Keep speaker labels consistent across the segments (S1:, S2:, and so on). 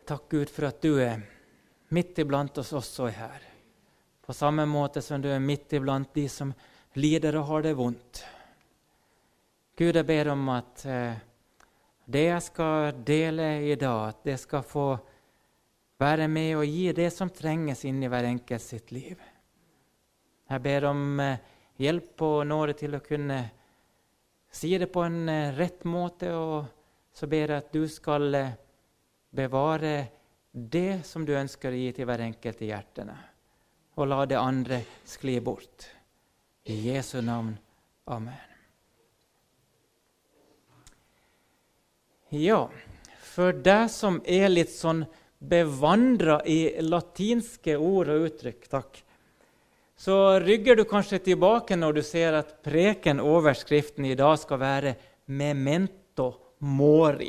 S1: Takk Gud for at du midt iblant oss også her. På samme måte som du midt iblant de som lider og har det vondt. Gud, jeg ber om at det jeg skal dele i dag, at det skal få være med og gi det som trenges inn i hver enkelt sitt liv. Jeg ber om hjelp og nåde til å kunne si det på en rett måte, og så ber jeg at du skal bevare det som du ønsker å gi til hver enkelt i hjertene, og la det andre skli bort. I Jesu navn. Amen. Ja, for deg som litt sånn bevandret i latinske ord og uttrykk, takk, så rygger du kanskje tilbake når du ser at preken-overskriften i dag skal være memento mori.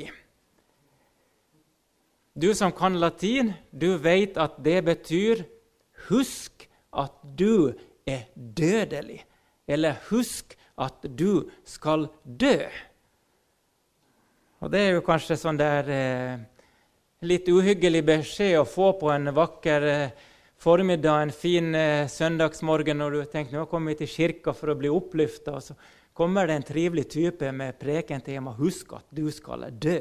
S1: Du som kan latin, du vet at det betyr husk at du dødelig, eller husk at du skal dø. Og det jo kanskje sånn der litt uhyggelig beskjed å få på en vakker formiddag, en fin søndagsmorgen, når du tenker, nå kommer vi til kirka for å bli opplyftet, og så kommer det en trivelig type med prekentema, husk at du skal dø.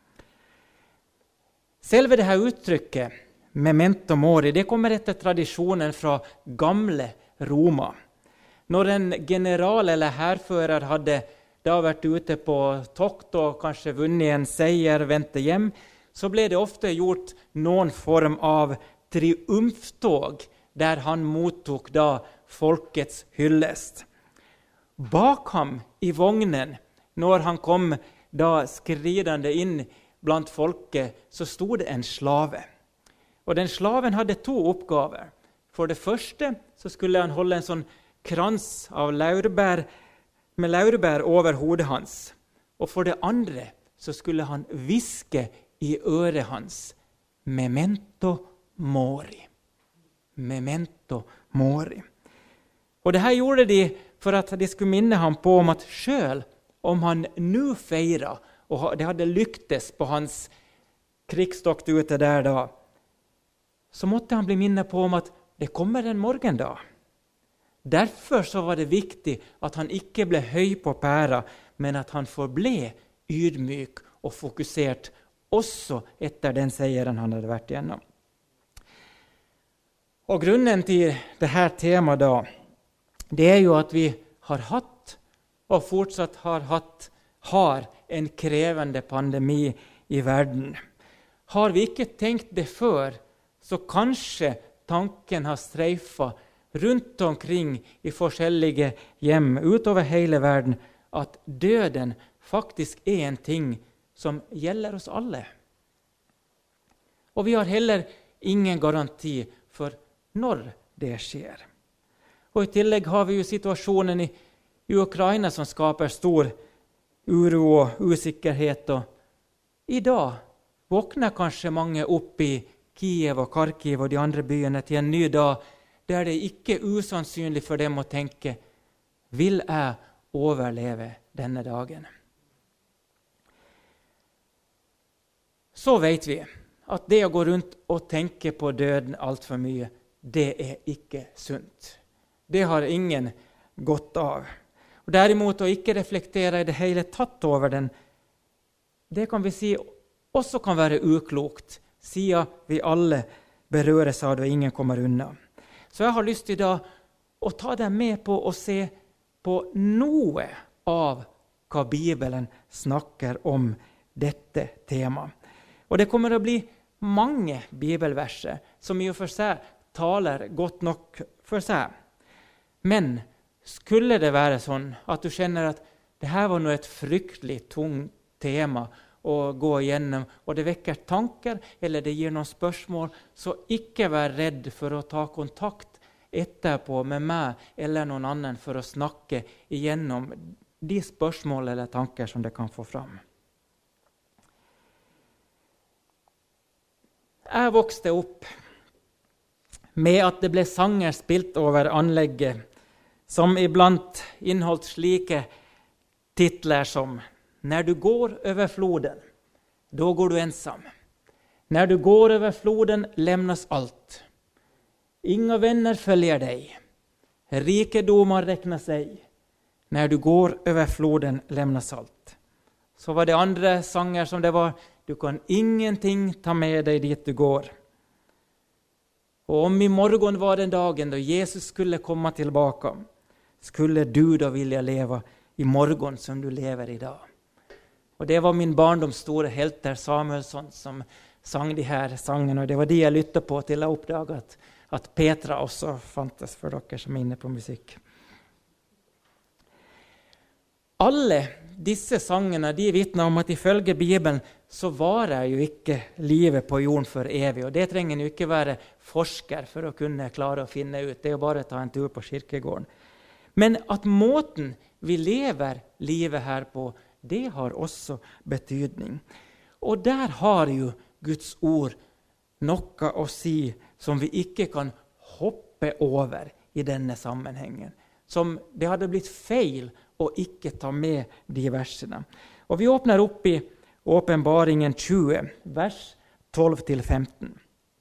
S1: Selve dette uttrykket, memento mori, det kommer etter tradisjonen fra gamle Roma. Når en general eller hærfører hadde da vært ute på tokt og kanskje vunnet en seier, ventet hjem, så ble det ofte gjort noen form av triumftog, der han mottok da folkets hyllest. Bak ham i vognen, når han kom da skridende inn blant folket, så stod det en slave. Og den slaven hadde 2 oppgaver. For det første så skulle han holde en sånn krans av laurbær, med laurbær over hodet hans. Og for det andre så skulle han viske i øret hans, memento mori. Memento mori. Og det her gjorde de for at de skulle minne ham på om at selv om han nå feiret, og det hadde lyktes på hans krigstokt ute der da, så måtte han bli minnet på om at det kommer en morgen da. Derfor så var det viktig at han ikke ble høy på pæra, men at han forble ydmyk og fokusert også etter den seieren han hadde vært gjennom. Og grunnen til dette temaet da, det jo at vi har hatt, og fortsatt har en krevende pandemi i verden. Har vi ikke tenkt det før, så kanskje tanken har streifet rundt omkring i forskjellige hjem utover hele verden, at døden faktisk en ting som gjelder oss alle. Og vi har heller ingen garanti for når det skjer. Og i tillegg har vi jo situasjonen i Ukraina som skaper stor uro og usikkerhet. Og i dag våkner kanskje mange opp i Kiev og Kharkiv og de andre byene til en ny dag, der det ikke usannsynlig for dem å tenke, vil jeg overleve denne dagen? Så vet vi at det å gå rundt og tenke på døden alt for mye, det ikke sunt. Det har ingen godt av. Og derimot å ikke reflektere i det hele tatt over den, det kan vi si også kan være uklokt, siden vi alle berøres av det og ingen kommer unna. Så jeg har lyst til da å ta deg med på å se på noe av hva Bibelen snakker om dette temaet. Og det kommer å bli mange bibelverser som i og for seg taler godt nok for seg. Men skulle det være sånn at du kjenner at det her var noe et fryktelig tungt tema å gå igjennom, og det vekker tanker, eller det gir noen spørsmål, så ikke vær redd for å ta kontakt etterpå med meg eller noen annen for å snakke igjennom de spørsmål eller tanker som det kan få fram. Jeg vokste opp med at det ble sanger spilt over anlegget, som iblant inneholdt slike titler som «Når du går over floden, da går du ensam. När du går över floden lämnas allt. Inga vänner följer dig. Rikedomar räknas ej. När du går över floden lämnas allt. Så var det andra sånger som det var. Du kan ingenting ta med dig dit du går. Och om imorgon var den dagen då Jesus skulle komma tillbaka, skulle du då vilja leva imorgon som du lever idag? Och det var min barndoms stora helt Samuelsson som sang de här sångerna. Och det var det jag lyssnade på till att uppdaga att Petra också fanns för dere som är inne på musik. Alle disse sangene de vittnar om at ifølge Bibelen så varer jo ikke livet på jorden for evig. Og det trenger jo ikke være forsker for å kunne klare å finne ut. Det er jo bare å ta en tur på kirkegården. Men at måten vi lever livet her på, det har også betydning. Og der har jo Guds ord noe å si som vi ikke kan hoppe over i denne sammenhengen. Som det hadde blitt feil og ikke ta med de versene. Og vi åpner opp i Åpenbaringen 20, vers 12-15.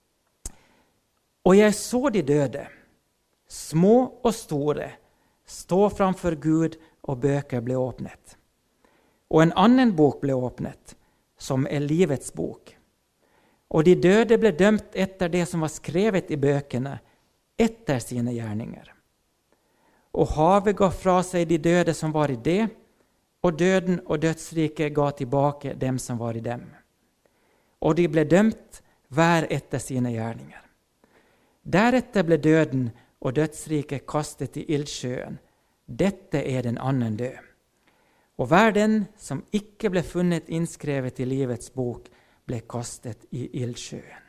S1: Og jeg så de døde, små og store, stå framfor Gud, og bøker ble åpnet. Og en annen bok ble åpnet, som er livets bok. Og de døde ble dømt etter det som var skrevet i bøkene, etter sine gjerninger. Og havet ga fra seg de døde som var i det, og døden og dødsriket ga tilbake dem som var i dem. Og de ble dømt hver etter sine gjerninger. Deretter ble døden og dødsriket kastet i ildsjøen. Dette er den annen død. Og hver den som ikke ble funnet innskrevet i livets bok, ble kastet i ildsjøen.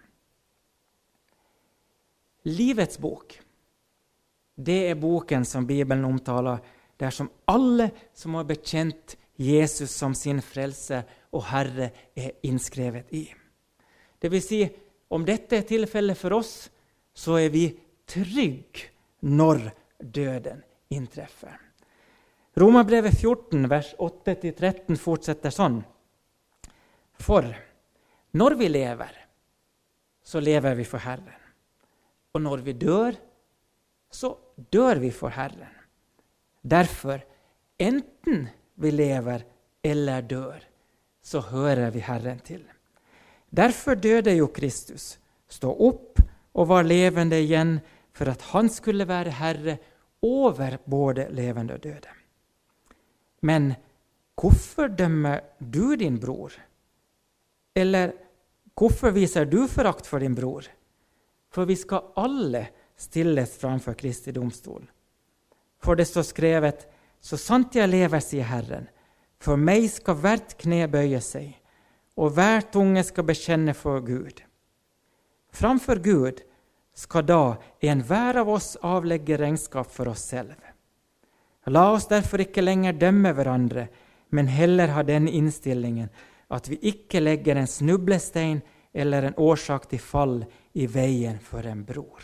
S1: Livets bok, det er boken som Bibelen omtaler, der som alle som har bekjent Jesus som sin frelse og Herre er innskrevet i. Det vil si, om dette er tilfellet for oss, så er vi trygg når døden inntreffer. Romerbrevet 14, vers 8-13 fortsetter sånn. For når vi lever, så lever vi for Herren. Og når vi dør, så dør vi for Herren. Derfor, enten vi lever eller dør, så hører vi Herren til. Derfor døde jo Kristus, stå opp og var levende igjen, for at han skulle være Herre over både levende og døde. Men hvorfor dømmer du din bror? Eller hvorfor viser du forakt for din bror? For vi skal alle stilles framfor Kristi domstol. For det står skrevet, så sant jeg lever, sier Herren, for meg skal hvert kne bøye seg, og hver tunge skal bekjenne for Gud. Framfor Gud skal da enhver av oss avlegge regnskap for oss selv. La oss derfor ikke lenger dømme hverandre, men heller ha den innstillingen at vi ikke legger en snublestein eller en årsak til fall i veien for en bror.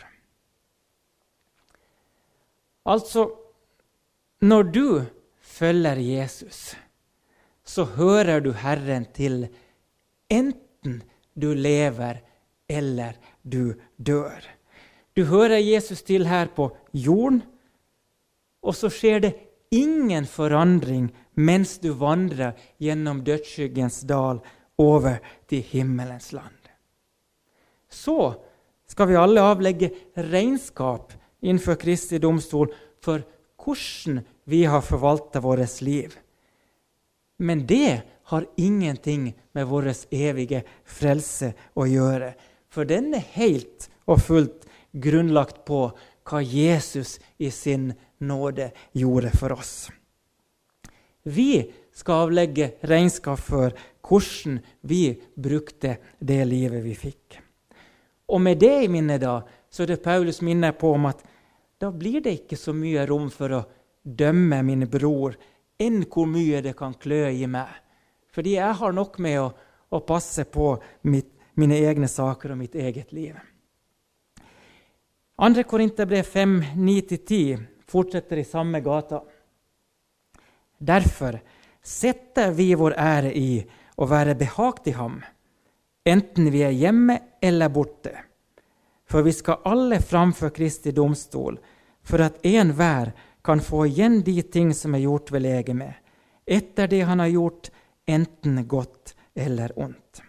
S1: Altså, når du følger Jesus, så hører du Herren til enten du lever eller du dør. Du hører Jesus til her på jorden, og så skjer det ingen forandring mens du vandrer gjennom dødsskyggens dal over til himmelens land. Så skal vi alle avlegge regnskap innenfor Kristi domstol for hvordan vi har forvaltet vårt liv. Men det har ingenting med vår evige frelse å gjøre, for den er helt og fullt grunnlagt på hva Jesus i sin nåde gjorde for oss. Vi skal avlegge regnskap for hvordan vi brukte det livet vi fikk. Og med det i minne da, så er det Paulus minner på om at da blir det ikke så mye rom for å dømme min bror, enn hvor mye det kan klø i meg. Fordi jeg har nok med å passe på mine egne saker og mitt eget liv. 2. Korinterbrev 5, 9-10 fortsetter i samme gata. Derfor setter vi vår ære i å være behagt i ham, enten vi er hjemme eller borte. For vi skal alle framfor Kristi domstol, for at enhver kan få igjen de ting som er gjort ved legeme, etter det han har gjort, enten godt eller ondt.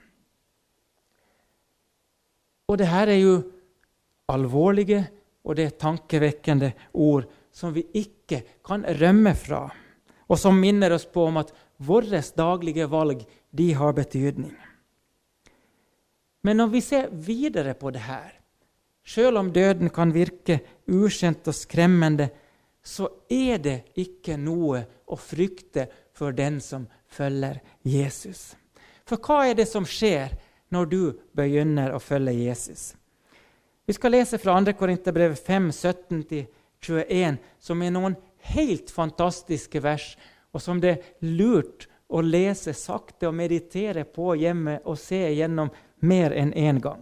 S1: Og det her er jo alvorlige og det er tankevekkende ord som vi ikke kan rømme fra, og som minner oss på om at våre daglige valg, de har betydning. Men når vi ser videre på det her, selv om døden kan virke ukjent og skremmende, så er det ikke noe å frykte for den som følger Jesus. For hva er det som skjer når du begynner å følge Jesus? Vi skal lese fra 2. Korinterbrev 5, 17-21, som er noen helt fantastiske vers, og som det er lurt å lese sakte og meditere på hjemme og se gjennom mer enn en gang.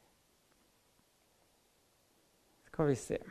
S1: Skal vi se.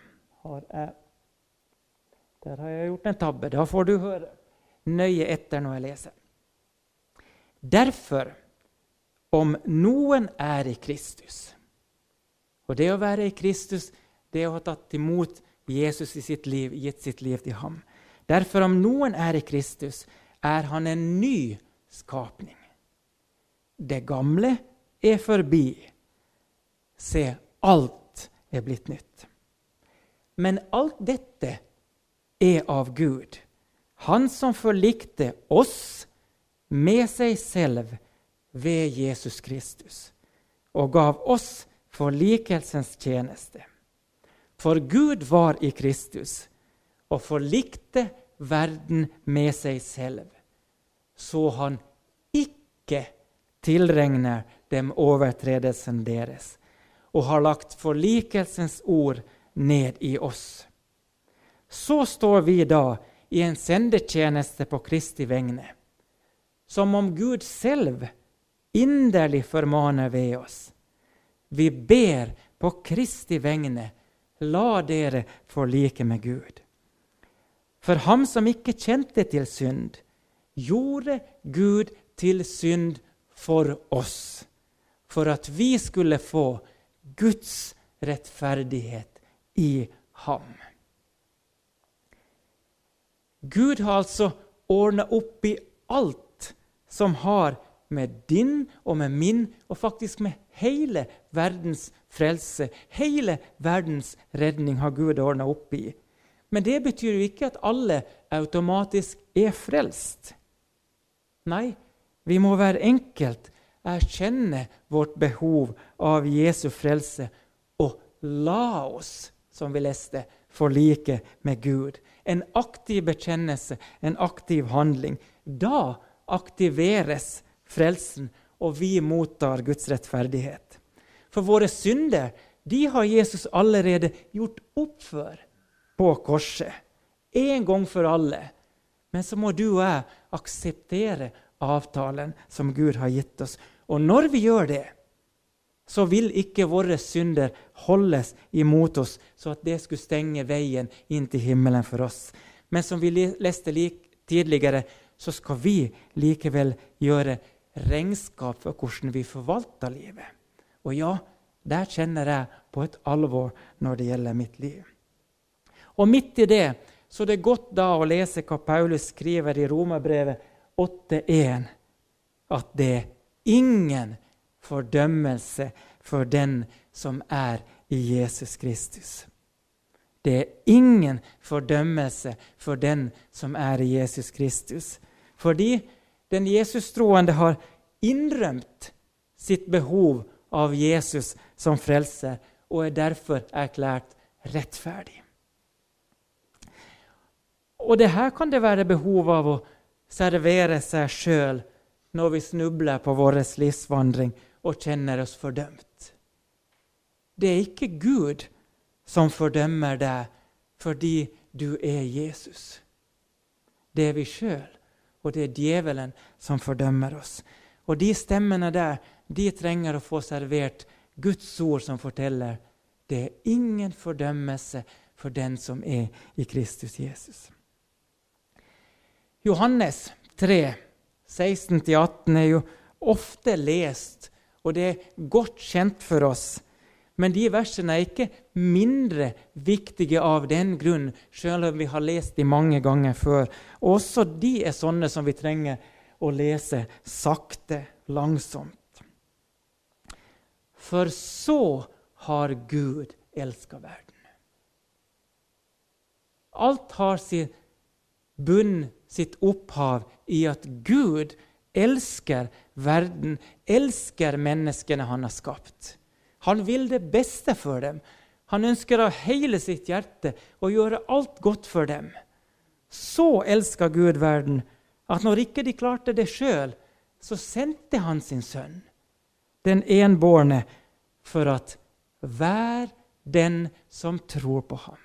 S1: Der har jeg gjort en tabbe. Da får du høre nøye etter når jeg leser. Derfor, om noen er i Kristus. Og det å være i Kristus, det å ha tatt imot Jesus i sitt liv, gitt sitt liv til ham. Derfor, om noen er i Kristus, er han en ny skapning. Det gamle er forbi. Se, alt er blitt nytt. Men alt dette er av Gud. Han som forlikte oss med seg selv ved Jesus Kristus, og gav oss forlikelsens tjeneste. For Gud var i Kristus, og forlikte verden med seg selv, så han ikke tilregner dem overtredelsen deres, og har lagt forlikelsens ord ned i oss. Så står vi da i en sendetjeneste på Kristi vegne, som om Gud selv inderlig formaner ved oss. Vi ber på Kristi vegne, la dere forlike med Gud. For ham som ikke kjente til synd, gjorde Gud til synd for oss, for at vi skulle få Guds rettferdighet i ham. Gud har altså ordnet opp i alt som har med din og med min, og faktisk med hele verdens frelse, hele verdens redning har Gud ordnet opp i. Men det betyr jo ikke at alle automatisk er frelst. Nei, vi må hver enkelt erkjenne vårt behov av Jesu frelse og la oss, som vi leste, forlike med Gud. En aktiv bekjennelse, en aktiv handling. Da aktiveres frelsen, og vi mottar Guds rettferdighet. For våre synder, de har Jesus allerede gjort opp for på korset. En gang for alle. Men så må du og jeg akseptere avtalen som Gud har gitt oss. Og når vi gjør det, så vil ikke våre synder holdes imot oss, så at det skulle stenge veien inn til himmelen for oss. Men som vi leste tidligere, så skal vi likevel gjøre regnskap for hvordan vi forvalter livet. Og ja, der kjenner jeg på et alvor når det gjelder mitt liv. Og midt i det, så det er godt da å lese hva Paulus skriver i Romerbrevet 8:1, at det er ingen fordømmelse for den som er i Jesus Kristus. Det er ingen fordømmelse for den som er i Jesus Kristus. Fordi den Jesus-troende har innrømt sitt behov av Jesus som frelser, og er derfor erklært rettferdig. Og det her kan det være behov av å servere seg selv når vi snubler på vår livsvandring og kjenner oss fordømt. Det er ikke Gud som fordømmer deg fordi du er Jesus. Det er vi selv. Og det er djevelen som fordømmer oss. Og de stemmene der, de trenger å få servert Guds ord som forteller det er ingen fordømmelse for den som er i Kristus Jesus. Johannes 3, 16-18 er jo ofte lest og det er godt kjent for oss. Men de versene er ikke mindre viktige av den grunn, selv om vi har lest de mange ganger før. Også de er sånne som vi trenger å lese sakte, langsomt. For så har Gud elsket verden. Alt har sin bunn, sitt opphav i at Gud elsker verden, elsker menneskene han har skapt. Han vil det beste for dem. Han ønsker av hele sitt hjerte å gjøre alt godt for dem. Så elsker Gud verden, at når ikke de klarte det selv, så sendte han sin sønn, den enbårne, for at hver den som tror på ham.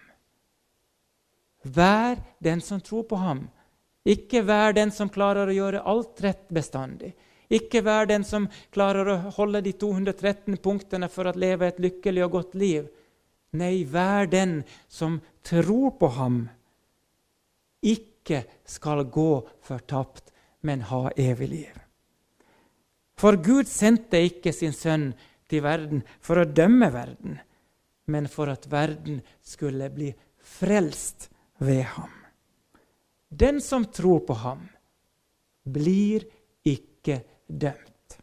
S1: Hver den som tror på ham. Ikke hver den som klarer å gjøre alt rett bestandig. Ikke hver den som klarer å holde de 213 punktene for å leve et lykkelig og godt liv. Nei, hver den som tror på ham, ikke skal gå fortapt, men ha evig liv. For Gud sendte ikke sin sønn til verden for å dømme verden, men for at verden skulle bli frelst ved ham. Den som tror på ham, blir ikke dømt.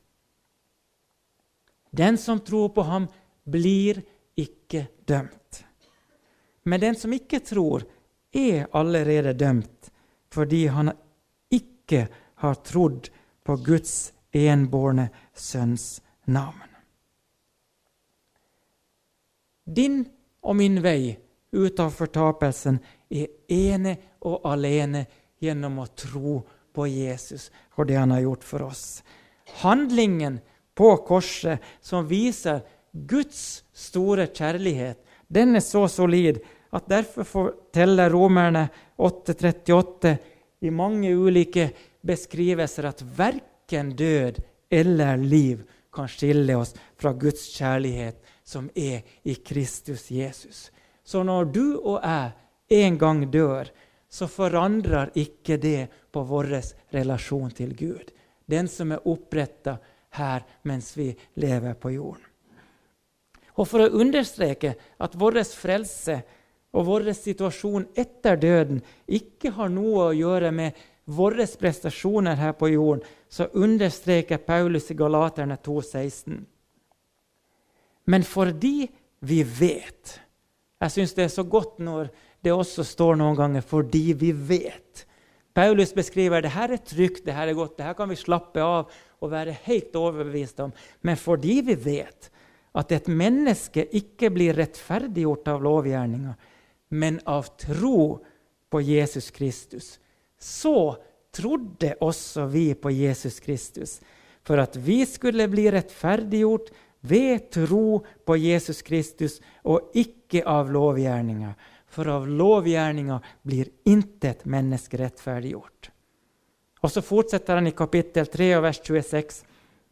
S1: Den som tror på ham, blir ikke dømt. Men den som ikke tror, er allerede dømt, fordi han ikke har trodd på Guds enbårne sønns navn. Din og min vei ut av fortapelsen er ene og alene gjennom å tro på Jesus og det han har gjort for oss. Handlingen på korset som viser Guds store kjærlighet, den er så solid at derfor forteller Romerne 8:38 i mange ulike beskrivelser at verken død eller liv kan skille oss fra Guds kjærlighet som er i Kristus Jesus. Så når du og jeg en gang dør, så forandrer ikke det på vår relasjon til Gud. Den som er opprettet her mens vi lever på jorden. Og for å understreke at vår frelse og vår situasjon etter døden ikke har noe å gjøre med våre prestasjoner her på jorden, så understreker Paulus i Galaterne 2:16. Men fordi vi vet, jeg synes det er så godt når det også står noen ganger fordi vi vet. Paulus beskriver det her er trygt, det her er godt, det her kan vi slappe av og være helt overbevist om. Men fordi vi vet at et menneske ikke blir rettferdiggjort av lovgjerninger, men av tro på Jesus Kristus, så trodde også vi på Jesus Kristus, for at vi skulle bli rettferdiggjort ved tro på Jesus Kristus og ikke av lovgjerninger. For av lovgjerninger blir intet menneske rettferdiggjort. Og så fortsetter han i kapittel 3 og vers 26.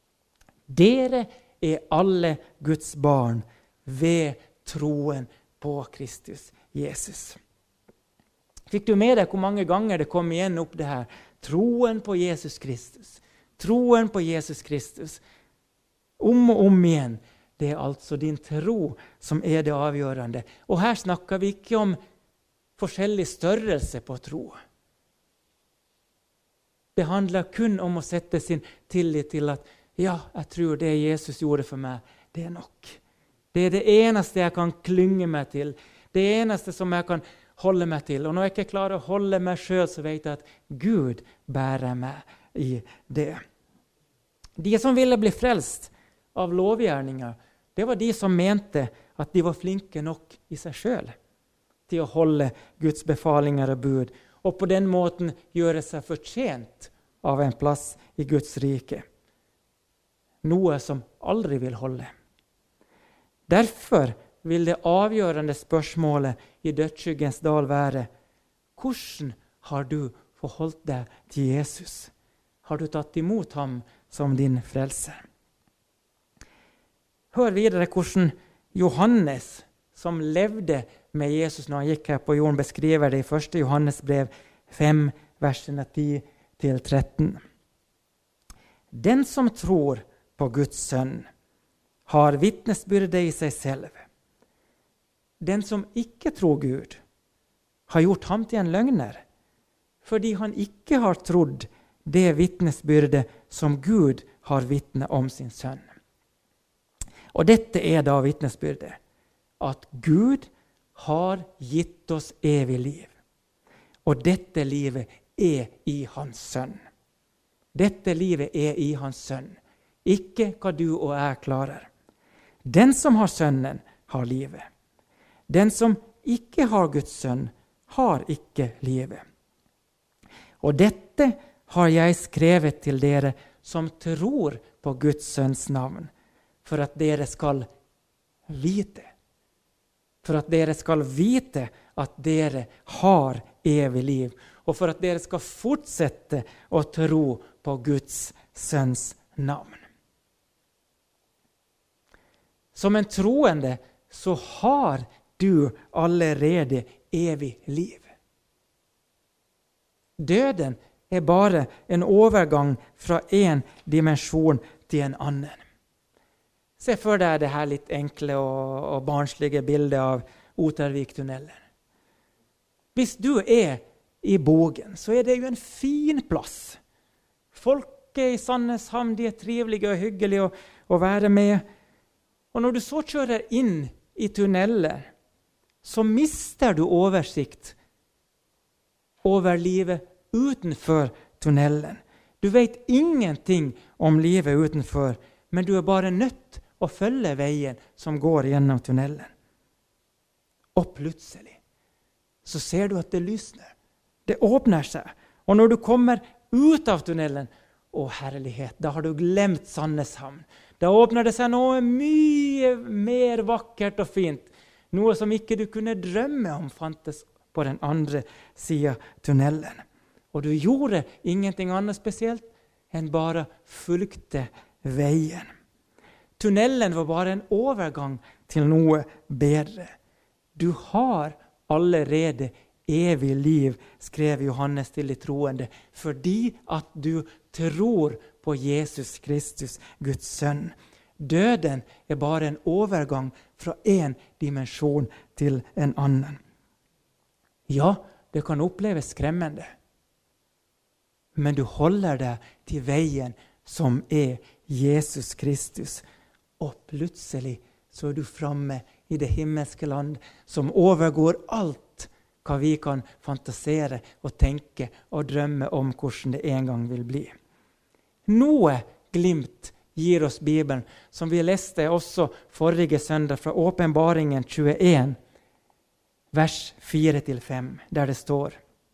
S1: Dere er alle Guds barn ved troen på Kristus Jesus. Fikk du med deg hvor mange ganger det kom igjen opp det her? Troen på Jesus Kristus. Troen på Jesus Kristus. Om og om igjen. Det er altså din tro som er det avgjørende. Og her snakker vi ikke om forskjellig størrelse på tro. Det handler kun om å sette sin tillit til at ja, jeg tror det Jesus gjorde for meg, det er nok. Det er det eneste jeg kan klynge meg til. Det eneste som jeg kan holde meg til. Og når jeg ikke klarer å holde meg selv, så vet jeg at Gud bærer meg i det. De som ville bli frelst av lovgjerninger, det var de som mente at de var flinke nok i seg selv til å holde Guds befalinger og bud, og på den måten gjøre seg fortjent av en plass i Guds rike. Noe som aldri vil holde. Derfor vil det avgjørende spørsmålet i dødsskyggens dal være: hvordan har du forholdt deg til Jesus? Har du tatt imot ham som din frelser? Hør videre hvordan Johannes, som levde med Jesus når han gikk her på jorden, beskriver det i 1. Johannes brev 5, versene 10-13. Den som tror på Guds sønn, har vittnesbyrde i seg selv. Den som ikke tror Gud, har gjort ham til en løgner, fordi han ikke har trodd det vittnesbyrde som Gud har vittnet om sin sønn. Og dette er da vittnesbyrdet, at Gud har gitt oss evig liv. Og dette livet er i hans sønn. Dette livet er i hans sønn, ikke hva du og jeg klarer. Den som har sønnen, har livet. Den som ikke har Guds sønn, har ikke livet. Og dette har jeg skrevet til dere som tror på Guds sønns navn, for at dere skal vite. For at dere skal vite at dere har evig liv, og for at dere skal fortsette å tro på Guds sønns navn. Som en troende så har du allerede evig liv. Døden er bare en overgang fra en dimensjon til en annen. Se for deg det her litt enkle og barnslige bildet av Oterviktunnelen. Hvis du er i Bogen, så er det jo en fin plass. Folket i Sandneshamn, de er trivelige og hyggelige å være med. Og når du så kjører inn i tunneler, så mister du oversikt over livet utenfor tunnelen. Du vet ingenting om livet utenfor, men du er bare nødt å følge veien som går gjennom tunnelen. Og plutselig så ser du at det lysner. Det åpner seg. Og når du kommer ut av tunnelen, å herlighet, da har du glemt Sandneshamn. Da åpner det seg noe mye mer vakkert og fint. Noe som ikke du kunne drømme om fantes på den andre siden tunnelen. Og du gjorde ingenting annet spesielt enn bare fulgte veien. Tunnelen var bare en overgang til noe bedre. Du har allerede evig liv, skrev Johannes til de troende, fordi at du tror på Jesus Kristus, Guds sønn. Døden er bare en overgang fra en dimensjon til en annen. Ja, det kan oppleves skremmende, men du holder deg til veien som er Jesus Kristus, og plutselig så er du framme i det himmelske land som overgår alt hva vi kan fantasere og tenke og drømme om hvordan det en gang vil bli. Noe glimt gir oss Bibelen, som vi leste også forrige søndag fra Åpenbaringen 21, vers 4-5, der det står: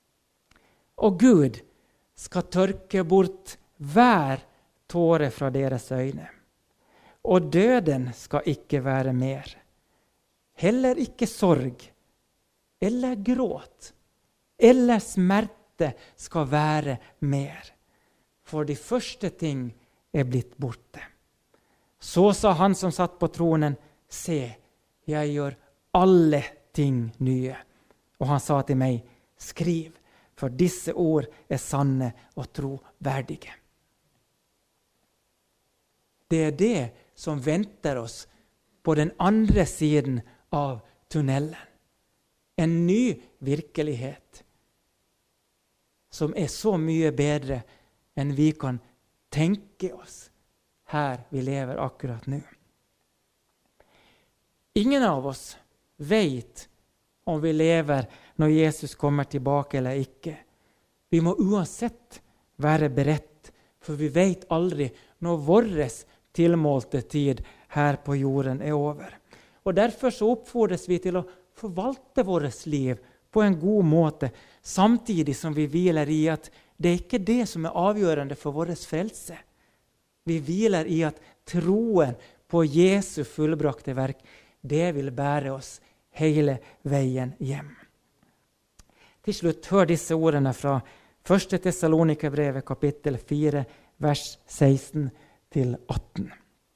S1: Og Gud skal tørke bort hver tåre fra deres øyne, og døden skal ikke være mer. Heller ikke sorg, eller gråt, eller smerte skal være mer. For de første ting er blitt borte. Så sa han som satt på tronen: Se, jeg gjør alle ting nye. Og han sa til meg: Skriv, for disse ord er sanne og troverdige. Det er det som venter oss på den andre siden av tunnelen. En ny virkelighet som er så mye bedre enn vi kan tenke oss her vi lever akkurat nå. Ingen av oss vet om vi lever når Jesus kommer tilbake eller ikke. Vi må uansett være beredt, for vi vet aldri når vår tilmålte tid her på jorden er over. Og derfor så oppfordres vi til å forvalte vårt liv på en god måte, samtidig som vi hviler i at det er ikke det som er avgjørende for vår frelse. Vi hviler i at troen på Jesu fullbrakte verk, det vil bære oss hele veien hjem. Til slutt, hør disse ordene fra 1. Tessalonikerbrevet kapittel 4, vers 16-18.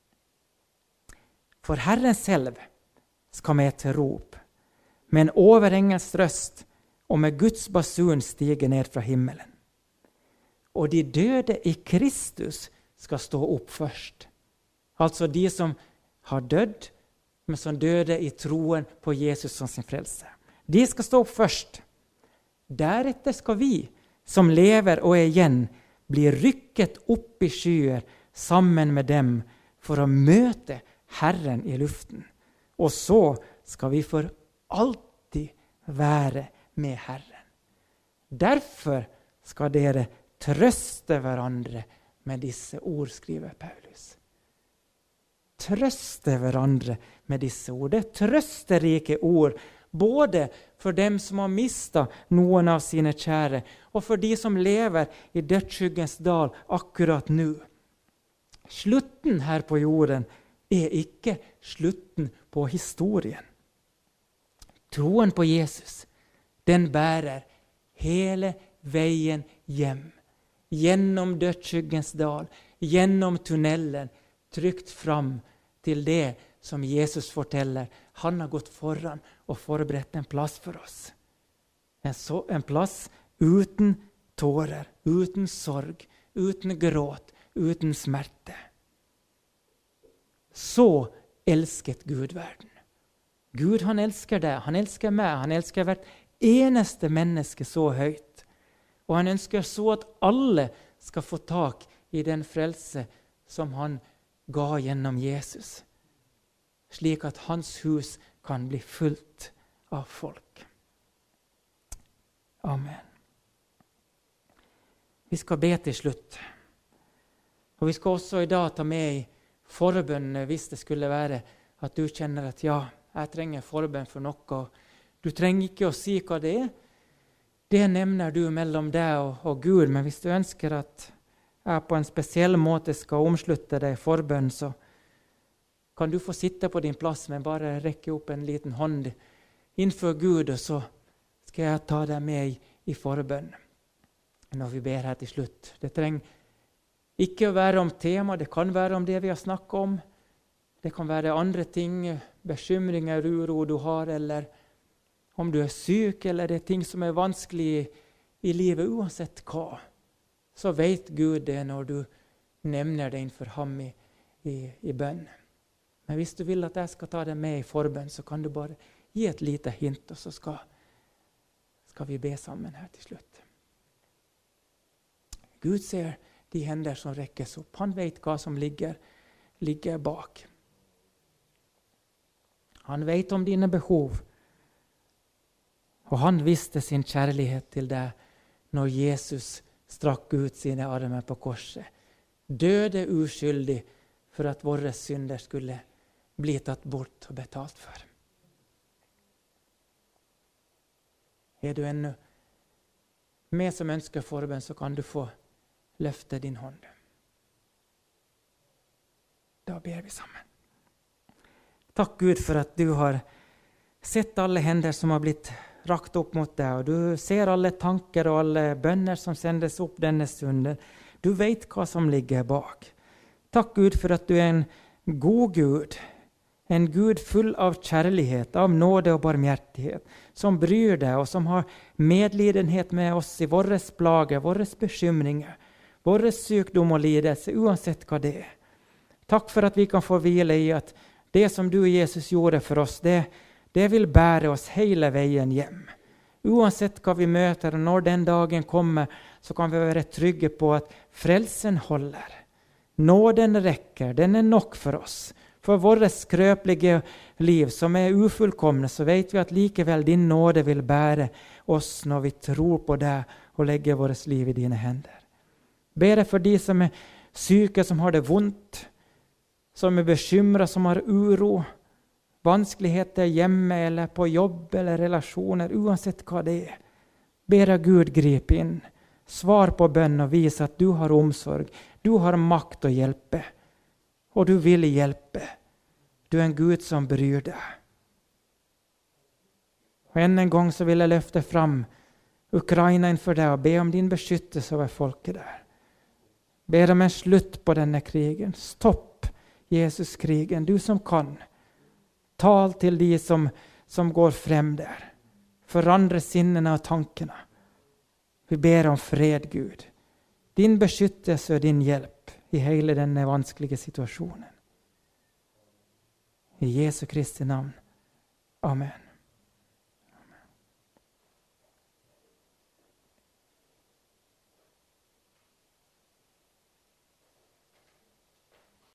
S1: For Herren selv skal med et rop, med en overengelsk røst og med Guds basun stige ned fra himmelen. Og de døde i Kristus skal stå opp først. Altså de som har dødd, men som døde i troen på Jesus som sin frelse. De skal stå opp først. Deretter skal vi, som lever og er igjen, bli rykket opp i skyer sammen med dem for å møte Herren i luften. Og så skal vi for alltid være med Herren. Derfor skal dere trøste hverandre med disse ord, skriver Paulus. Trøste hverandre med disse ord. Det er trøsterike ord, både for dem som har mistet noen av sine kjære, og for de som lever i dødsskyggens dal akkurat nå. Slutten her på jorden er ikke slutten på historien. Troen på Jesus, den bærer hele veien hjem. Gjennom dødsskyggens dal, gjennom tunnelen, trygt fram til det som Jesus forteller. Han har gått foran og forberedt en plass for oss. En plass uten tårer, uten sorg, uten gråt, uten smerte. Så elsket Gud verden. Gud, han elsker deg, han elsker meg, han elsker hvert eneste menneske så høyt. Og han ønsker så at alle skal få tak i den frelse som han ga gjennom Jesus, slik at hans hus kan bli fullt av folk. Amen. Vi skal be til slutt. Og vi skal også i dag ta med i forbønn hvis det skulle være at du kjenner at ja, jeg trenger forbønn for noe. Du trenger ikke å si hva det er. Det nevner du mellom deg og Gud, men hvis du ønsker at jeg på en spesiell måte skal omslutte deg i forbønn, så kan du få sitte på din plass, men bare rekke opp en liten hånd innenfor Gud, og så skal jeg ta deg med i forbønn når vi ber her til slutt. Det trenger ikke å være om tema, det kan være om det vi har snakket om. Det kan være andre ting, bekymringer, uro du har, eller om du er syk, eller det er ting som er vanskelig i livet, uansett hva. Så vet Gud det når du nevner det innenfor ham i bønn. Men hvis du vil at jeg skal ta det med i forbønn, så kan du bare gi et lite hint, og så skal vi be sammen her til slutt. Gud ser de hender som rekkes opp. Han vet hva som ligger bak. Han vet om dine behov. Og han viste sin kjærlighet til deg når Jesus strakk ut sine armer på korset. Døde uskyldig for at våre synder skulle bli tatt bort og betalt for. Er du ennå med som ønsker forbønn, så kan du få løfte din hånd. Da ber vi sammen. Takk Gud for at du har sett alle hender som har blitt rakt opp mot deg, og du ser alle tanker og alle bønner som sendes opp denne stunden. Du vet hva som ligger bak. Takk Gud for at du er en god Gud, en Gud full av kjærlighet, av nåde og barmhjertighet, som bryr deg og som har medlidenhet med oss i våre plager, våre bekymringer, våre sykdom og lidelse, uansett hva det er. Takk for at vi kan få hvile i at det som du, Jesus, gjorde for oss, det vil bære oss hele veien hjem. Uansett hva vi møter, og når den dagen kommer, så kan vi være trygge på at frelsen holder. Nåden rekker, den er nok for oss. For våre skrøpelige liv som er ufullkomne, så vet vi at likevel din nåde vil bære oss når vi tror på deg og legger vårt liv i dine hender. Ber deg for de som er syke, som har det vondt, som er bekymret, som har uro, vanskeligheter hjemme eller på jobb eller relasjoner, uansett hva det er. Ber deg Gud gripe inn, svar på bønn og vise at du har omsorg, du har makt å hjelpe, og du vil hjelpe. Du er en Gud som bryr deg. Og en gang så vil jeg løfte fram Ukraina innenfor deg og be om din beskyttelse over folket der. Be om en slutt på denne krigen. Stopp Jesus-krigen, du som kan. Tal til de som går frem der. Forandre sinnene og tankene. Vi ber om fred, Gud. Din beskyttelse og din hjelp i hele denne vanskelige situasjonen. I Jesu Kristi navn. Amen.